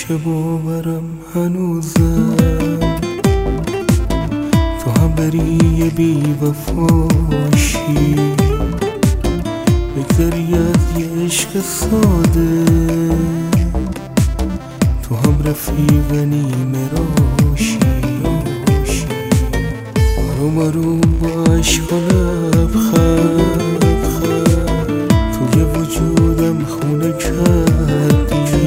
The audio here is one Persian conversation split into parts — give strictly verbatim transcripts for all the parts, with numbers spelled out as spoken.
نمیشه باورم هنوزم تو هم بری یه بی وفاشی، بگذری از یه عشق ساده، تو هم رفیق نیمه راشی. آروم آروم با عشق و لبخند توی وجودم خونه کردی،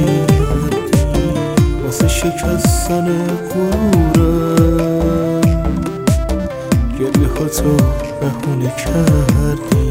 واسه شکستن غرورم گریه ها تو بهونه کردی.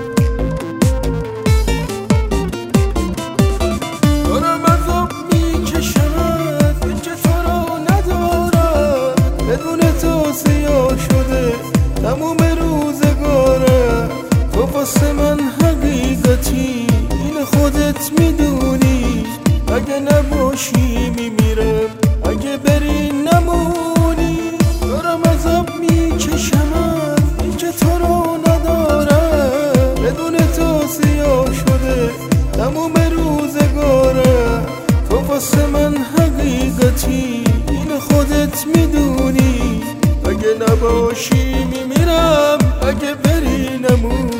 دارم از آب میکشم از اینکه تو رو ندارم، بدون تو سیاه شده تموم روزگارم. تو واسه من حقیقتی، این خودت میدونی، اگه نباشی میمیرم، اگه بری نمونی. دارم از آب میکشم از اینکه تو رو ندارم، بدون تو سیاه شده تموم روزگارم. تو واسه من حقیقتی، این خودت میدونی، اگه نباشی میمیرم، اگه بری نمونی.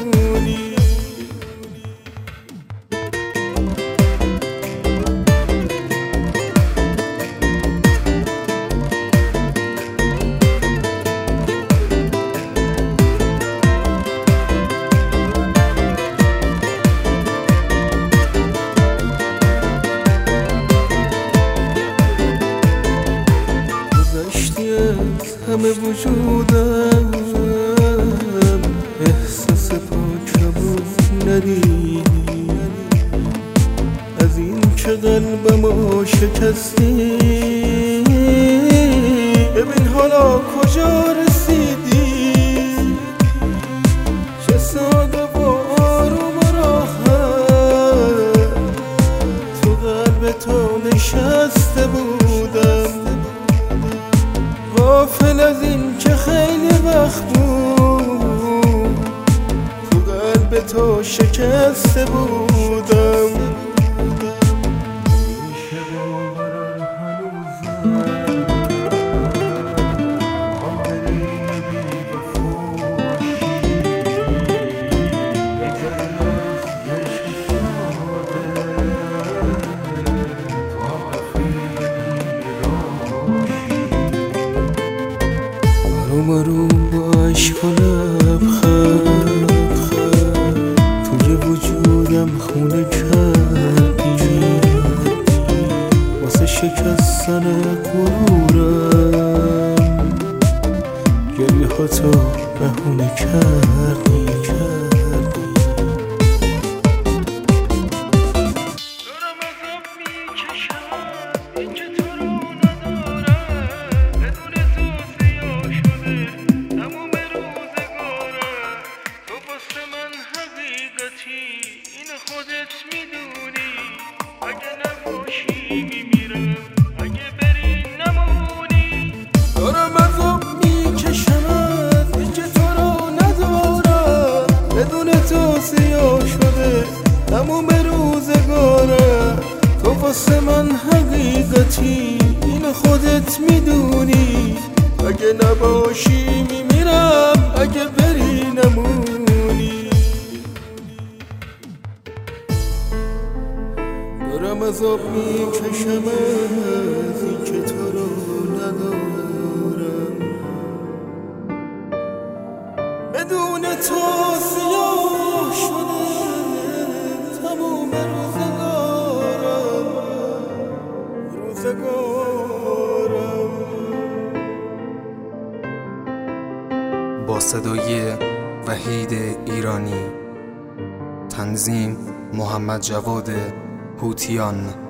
همه وجودم احساس پاکمو ندیدی، از این که قلبمو شکستی. ببین حالا کجا رسیدی، چه ساده و آروم و راحت تو قلب تو نشسته بودم، غافل از این که خیلی وقت بود تو قلب تو شکسته بودم. میشه باورم هنوزم هم بری بی وفاشی، بگذر از عشق ساده، تو هم رفیق نیمه راشی. آروم آروم با عشق و لبخند توی وجودم خونه کردی، واسه شکستن غرورم گریه ها تو بهونه کردی. این خودت میدونی، اگه نباشی میمیرم، اگه بری نمونی. دارم از آب میکشم از اینکه تو رو ندارم، بدون تو سیاه شده تموم روزگارم. تو واسه من حقیقتی، این خودت میدونی، اگه نباشی میمیرم، اگه بری نمونی. دارم از آب میکشم از این که تو رو ندارم، بدون تو سیاه شده تموم روزگارم روزگارم با صدای وحید ایرانی، تنظیم محمد جواد هوتیان.